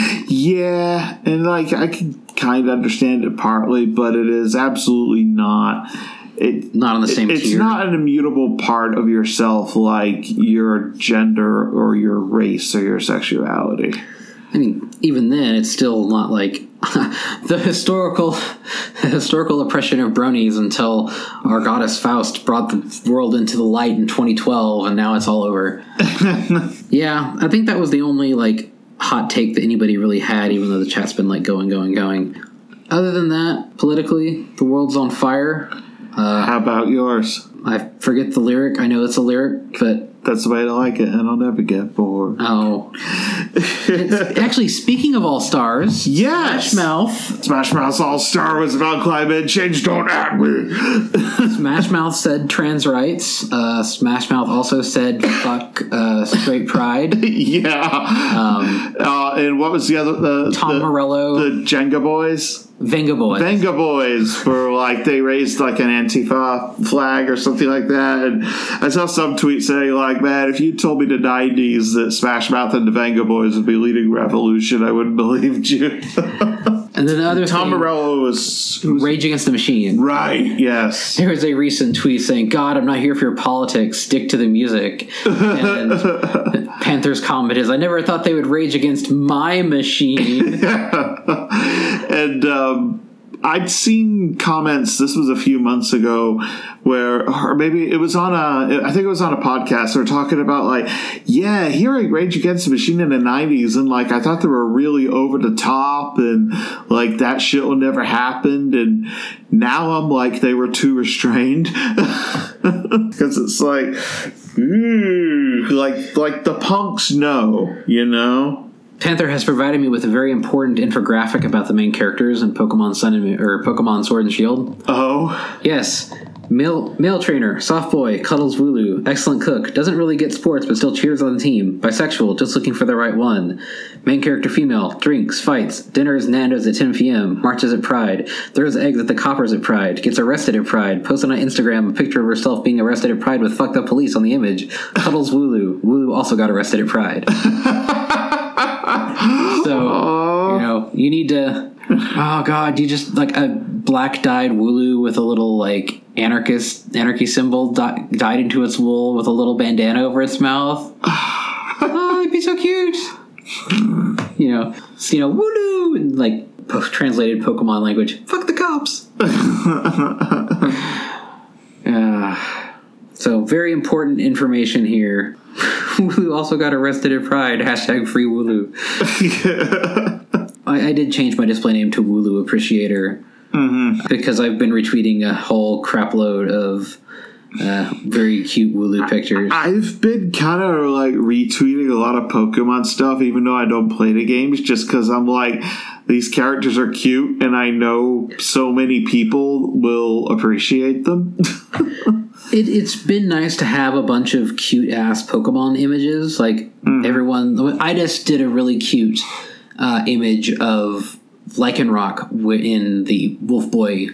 Yeah, and I can kind of understand it partly, but it is absolutely not. Not on the same tier. It's not an immutable part of yourself like your gender or your race or your sexuality. I mean, even then, it's still not like the historical oppression of bronies until our goddess Faust brought the world into the light in 2012, and now it's all over. Yeah, I think that was the only hot take that anybody really had, even though the chat's been going. Other than that, politically, the world's on fire. How about yours? I forget the lyric. I know it's a lyric, but that's the way I like it, and I'll never get bored. Oh. Actually, speaking of All-Stars, yes! Smash Mouth's All-Star was about climate change, don't at me! Smash Mouth said trans rights. Smash Mouth also said fuck straight pride. Yeah. And what was the other? Tom Morello. The Jenga Boys? Venga Boys were they raised an Antifa flag or something like that, and I saw some tweet saying man, if you told me the 90s that Smash Mouth and the Venga Boys would be leading revolution, I wouldn't believe you. And then the other Tom Morello was Rage Against the Machine. Right, yes. There was a recent tweet saying, God, I'm not here for your politics, stick to the music. And Panther's comment is, I never thought they would rage against my machine. And I'd seen comments, this was a few months ago, or maybe it was I think it was on a podcast, they were talking about hearing Rage Against the Machine in the 90s, and I thought they were really over the top, and that shit will never happen, and now I'm they were too restrained. Because it's the punks know, Panther has provided me with a very important infographic about the main characters in Pokemon Sun and Pokemon Sword and Shield. Oh, yes. Male trainer, soft boy, cuddles Wooloo, excellent cook, doesn't really get sports but still cheers on the team, bisexual, just looking for the right one. Main character female, drinks, fights, dinners Nando's at 10 p.m., marches at Pride, throws eggs at the coppers at Pride, gets arrested at Pride, posts on Instagram a picture of herself being arrested at Pride with fucked up police on the image, cuddles Wooloo. Wooloo also got arrested at Pride. So, you need to... Oh, God, you just, a black-dyed Wooloo with a little, anarchy symbol dyed into its wool with a little bandana over its mouth. Oh, it'd be so cute. Wooloo! And, translated Pokemon language. Fuck the cops! So, very important information here. Wooloo also got arrested at Pride. # free Wooloo. I did change my display name to Wooloo Appreciator. Mm-hmm. Because I've been retweeting a whole crapload of very cute Wooloo pictures. I've been kind of retweeting a lot of Pokemon stuff, even though I don't play the games, just because I'm these characters are cute, and I know so many people will appreciate them. It's been nice to have a bunch of cute-ass Pokemon images. Everyone... I just did a really cute image of Lycanroc in the Wolf Boy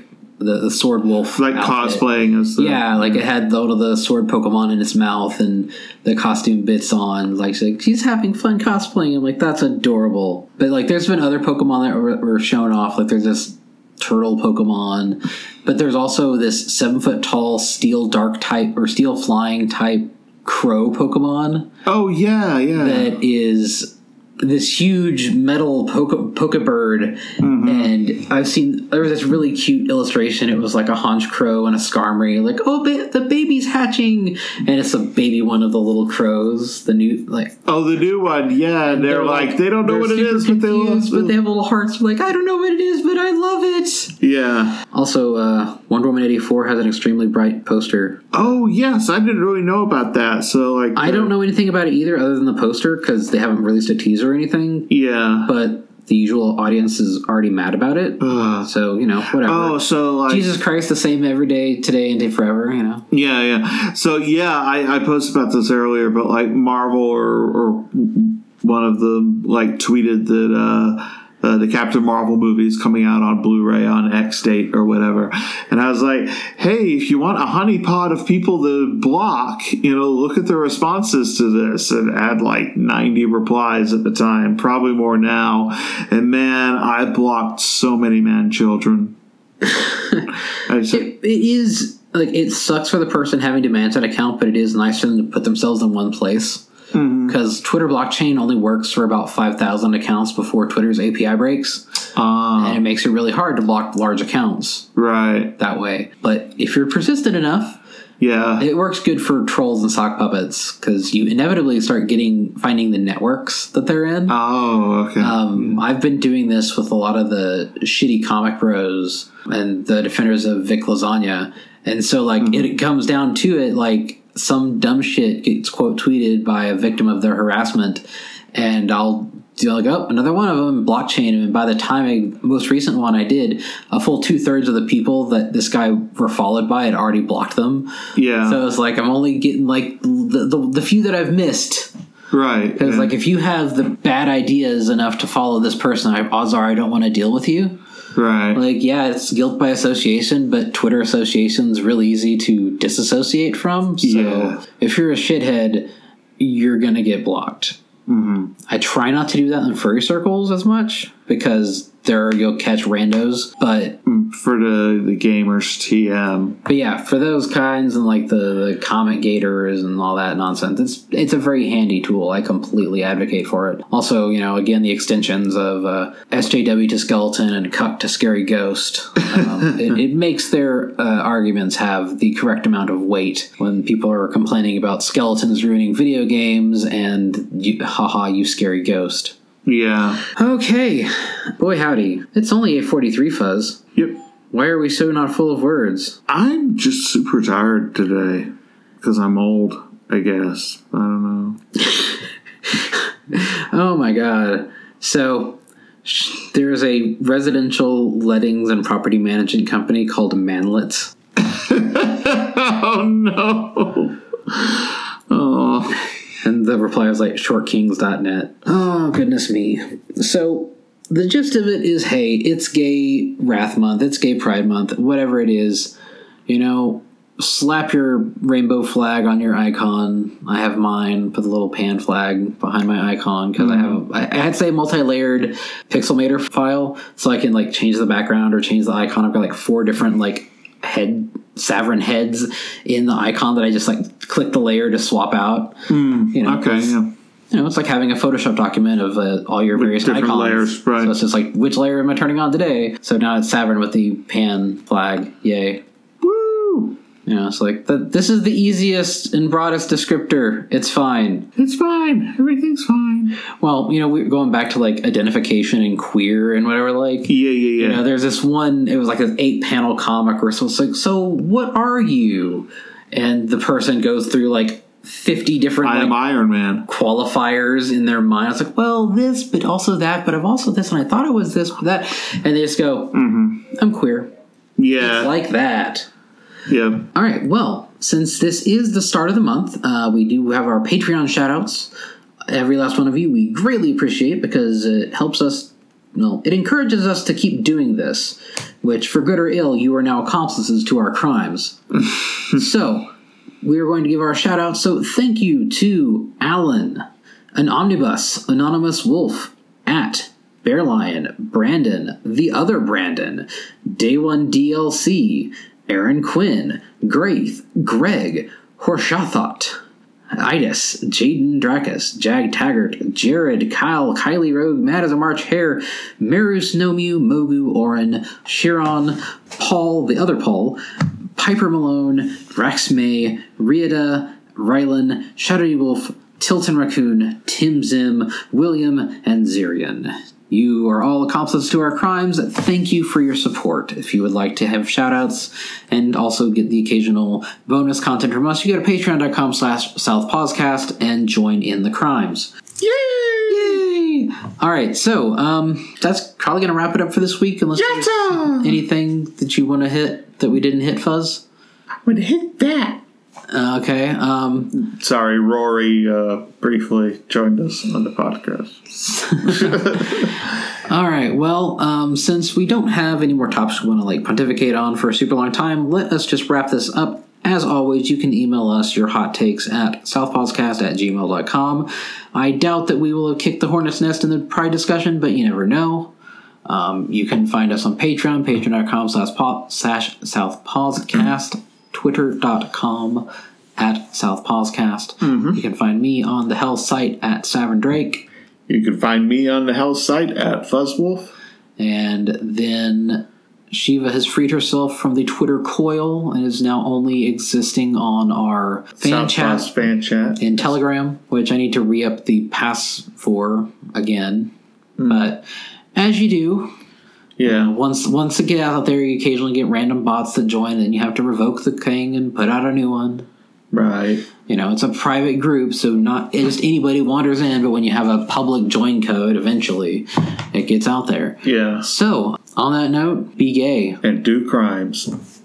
the sword wolf, like outfit. cosplaying as the, Yeah, like it had all of the sword Pokemon in its mouth and the costume bits on. Like she's having fun cosplaying. I'm like, that's adorable. But like, there's been other Pokemon that were shown off. Like there's this turtle Pokemon, but there's also this 7-foot tall steel dark type or steel flying type crow Pokemon. Oh yeah, yeah. That is this huge metal Pokebird, and I've seen there was this really cute illustration. It was like a haunch crow and a Skarmory, like, oh, the baby's hatching, and it's a baby one of the little crows. The new the new one, yeah. They're like they don't know what it is, but they have little hearts. Like, I don't know what it is, but I love it. Yeah. Also, Wonder Woman 84 has an extremely bright poster. Oh yes, I didn't really know about that. So like, I don't know anything about it either, other than the poster, because they haven't released a teaser or anything. Yeah. But the usual audience is already mad about it. So, whatever. Oh, so like Jesus Christ, the same every day, today and day forever, Yeah, yeah. So yeah, I posted about this earlier, but like Marvel or one of them like tweeted that the Captain Marvel movie is coming out on Blu-ray on X date or whatever. And I was like, hey, if you want a honeypot of people to block, look at the responses to this, and had like 90 replies at the time, probably more now. And man, I blocked so many man-children. It is, like, it sucks for the person having to manage that account, but it is nice for them to put themselves in one place. Because Twitter blockchain only works for about 5,000 accounts before Twitter's API breaks. And it makes it really hard to block large accounts. Right. That way. But if you're persistent enough, yeah, it works good for trolls and sock puppets, because you inevitably start finding the networks that they're in. Oh, okay. I've been doing this with a lot of the shitty comic bros and the defenders of Vic Lasagna. And so, like, it comes down to it, like, some dumb shit gets quote tweeted by a victim of their harassment, and I'll do like, oh, another one of them, blockchain. And by the time most recent one I did, a full 2/3 of the people that this guy were followed by had already blocked them. Yeah. So it's like, I'm only getting like the few that I've missed. Right. Because like, if you have the bad ideas enough to follow this person, odds are I don't want to deal with you. Right. Like, yeah, it's guilt by association, but Twitter association's really easy to disassociate from. So if you're a shithead, you're going to get blocked. I try not to do that in furry circles as much, because you'll catch randos, but for the gamers TM. But yeah, for those kinds and like the comment gators and all that nonsense, it's a very handy tool. I completely advocate for it. Also, again, the extensions of SJW to skeleton and cuck to scary ghost. It makes their arguments have the correct amount of weight when people are complaining about skeletons ruining video games and you scary ghost. Yeah. Okay. Boy, howdy. It's only 8:43, Fuzz. Yep. Why are we so not full of words? I'm just super tired today because I'm old, I guess. I don't know. Oh, my God. So, there's a residential lettings and property management company called Manlets. Oh, no. Oh. And the reply was like, shortkings.net. Oh, goodness me. So, the gist of it is, hey, it's gay Wrath Month, it's gay Pride Month, whatever it is. Slap your rainbow flag on your icon. I have mine, put the little pan flag behind my icon, because I had to say multi-layered Pixelmator file, so I can like change the background or change the icon. I've got like 4 different like Saverin heads in the icon that I just like click the layer to swap out. Okay, yeah. It's like having a Photoshop document of all your various different icons. Layers, right. So it's just like, which layer am I turning on today? So now it's Saverin with the pan flag. Yay. Woo! It's like, this is the easiest and broadest descriptor. It's fine. It's fine. Everything's fine. Well, we're going back to like identification and queer and whatever, like. Yeah. There's this one, it was like an 8-panel comic or so. It's like, so what are you? And the person goes through like 50 different I am Iron Man qualifiers in their mind. It's like, well, this, but also that, but I've also this, and I thought it was this, but that. And they just go, I'm queer. Yeah. It's like that. Yeah. All right. Well, since this is the start of the month, we do have our Patreon shout-outs. Every last one of you, we greatly appreciate, because it helps us, it encourages us to keep doing this. which, for good or ill, you are now accomplices to our crimes. So, we are going to give our shout out. So, thank you to Alan, An Omnibus, Anonymous Wolf, at Bearlion, Brandon, The Other Brandon, Day One DLC, Aaron Quinn, Graith, Greg, Horshathot, Idis, Jaden Dracus, Jag Taggart, Jared, Kyle, Kylie Rogue, Mad as a March Hare, Marus Nomu, Mogu, Oren, Chiron, Paul, the other Paul, Piper Malone, Rex May, Riada, Rylan, Shadowy Wolf, Tilton Raccoon, Tim Zim, William, and Zirian. You are all accomplices to our crimes. Thank you for your support. If you would like to have shout-outs and also get the occasional bonus content from us, you go to patreon.com/southpawscast and join in the crimes. Yay! All right, so that's probably going to wrap it up for this week. Unless there's anything that you want to hit that we didn't hit, Fuzz? I would hit that. Okay. Sorry, Rory briefly joined us on the podcast. All right. Well, since we don't have any more topics we want to pontificate on for a super long time, let us just wrap this up. As always, you can email us your hot takes at southpawscast@gmail.com. I doubt that we will have kicked the hornet's nest in the Pride discussion, but you never know. You can find us on Patreon, patreon.com/southpawscast. Twitter.com @southpawscast. You can find me on the Hell site at Savern Drake. You can find me on the Hell site at Fuzzwolf. And then Shiva has freed herself from the Twitter coil and is now only existing on our fan chat in Telegram, which I need to re-up the pass for again. But as you do... Yeah. Once it gets out there, you occasionally get random bots that join, and you have to revoke the king and put out a new one. Right. It's a private group, so not just anybody wanders in, but when you have a public join code, eventually it gets out there. Yeah. So, on that note, be gay. And do crimes.